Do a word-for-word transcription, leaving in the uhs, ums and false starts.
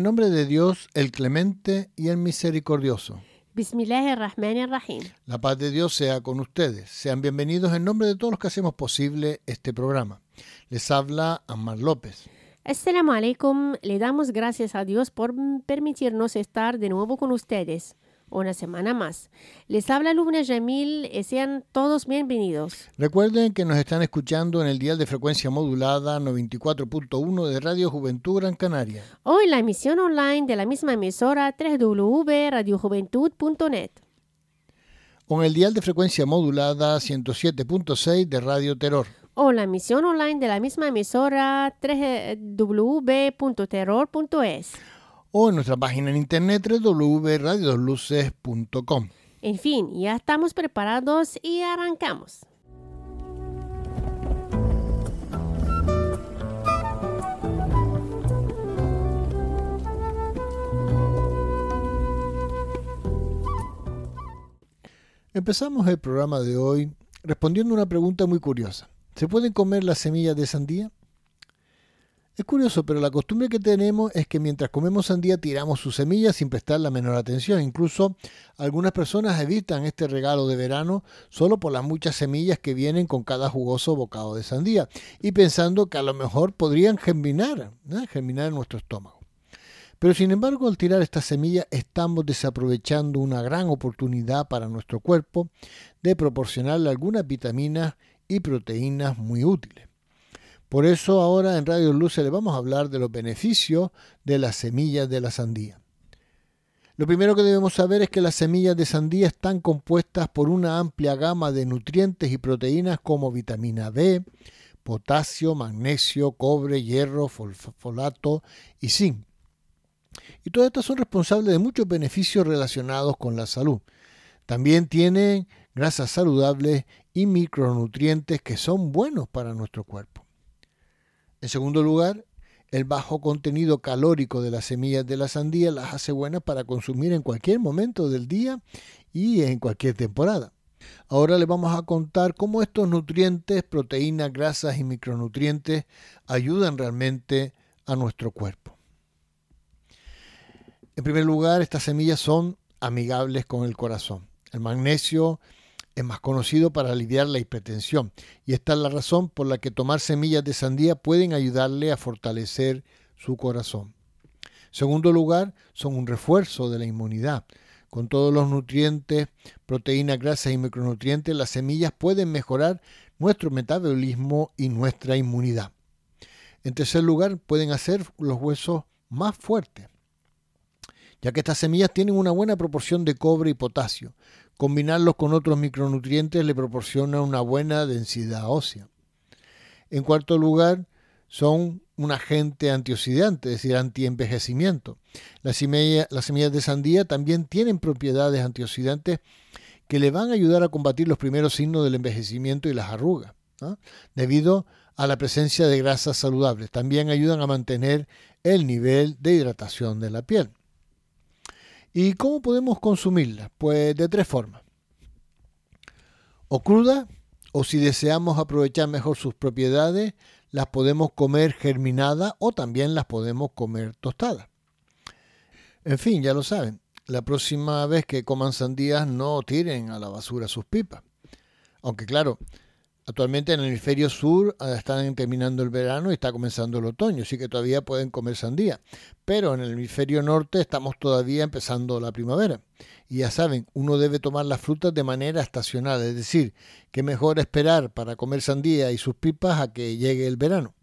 el nombre de Dios, el clemente y el misericordioso. Bismillahirrahmanirrahim. La paz de Dios sea con ustedes. Sean bienvenidos en nombre de todos los que hacemos posible este programa. Les habla Ammar López. Assalamu alaikum. Le damos gracias a Dios por permitirnos estar de nuevo con ustedes una semana más. Les habla Lubna Jamil y sean todos bienvenidos. Recuerden que nos están escuchando en el dial de frecuencia modulada noventa y cuatro punto uno de Radio Juventud Gran Canaria. O en la emisión online de la misma emisora doble u doble u doble u punto radio juventud punto net. O en el dial de frecuencia modulada ciento siete punto seis de Radio Terror. O la emisión online de la misma emisora doble u doble u doble u punto terror punto es. O en nuestra página en internet doble u doble u doble u punto radio dos luces punto com. En fin, ya estamos preparados y arrancamos. Empezamos el programa de hoy respondiendo una pregunta muy curiosa. ¿Se pueden comer las semillas de sandía? Es curioso, pero la costumbre que tenemos es que mientras comemos sandía tiramos sus semillas sin prestar la menor atención. Incluso algunas personas evitan este regalo de verano solo por las muchas semillas que vienen con cada jugoso bocado de sandía y pensando que a lo mejor podrían germinar, ¿no? germinar en nuestro estómago. Pero sin embargo, al tirar estas semillas estamos desaprovechando una gran oportunidad para nuestro cuerpo de proporcionarle algunas vitaminas y proteínas muy útiles. Por eso ahora en Radio Luce le vamos a hablar de los beneficios de las semillas de la sandía. Lo primero que debemos saber es que las semillas de sandía están compuestas por una amplia gama de nutrientes y proteínas como vitamina B, potasio, magnesio, cobre, hierro, folato y zinc. Y todas estas son responsables de muchos beneficios relacionados con la salud. También tienen grasas saludables y micronutrientes que son buenos para nuestro cuerpo. En segundo lugar, el bajo contenido calórico de las semillas de la sandía las hace buenas para consumir en cualquier momento del día y en cualquier temporada. Ahora les vamos a contar cómo estos nutrientes, proteínas, grasas y micronutrientes ayudan realmente a nuestro cuerpo. En primer lugar, estas semillas son amigables con el corazón. El magnesio es más conocido para aliviar la hipertensión y esta es la razón por la que tomar semillas de sandía pueden ayudarle a fortalecer su corazón. En segundo lugar, son un refuerzo de la inmunidad. Con todos los nutrientes, proteínas, grasas y micronutrientes, las semillas pueden mejorar nuestro metabolismo y nuestra inmunidad. En tercer lugar, pueden hacer los huesos más fuertes, ya que estas semillas tienen una buena proporción de cobre y potasio. Combinarlos con otros micronutrientes le proporciona una buena densidad ósea. En cuarto lugar, son un agente antioxidante, es decir, antienvejecimiento. Las semillas, las semillas de sandía también tienen propiedades antioxidantes que le van a ayudar a combatir los primeros signos del envejecimiento y las arrugas, ¿no? Debido a la presencia de grasas saludables. También ayudan a mantener el nivel de hidratación de la piel. ¿Y cómo podemos consumirlas? Pues de tres formas. O cruda, o si deseamos aprovechar mejor sus propiedades, las podemos comer germinadas o también las podemos comer tostadas. En fin, ya lo saben, la próxima vez que coman sandías no tiren a la basura sus pipas. Aunque claro, actualmente en el hemisferio sur están terminando el verano y está comenzando el otoño, así que todavía pueden comer sandía. Pero en el hemisferio norte estamos todavía empezando la primavera. Y ya saben, uno debe tomar las frutas de manera estacional, es decir, que mejor esperar para comer sandía y sus pipas a que llegue el verano.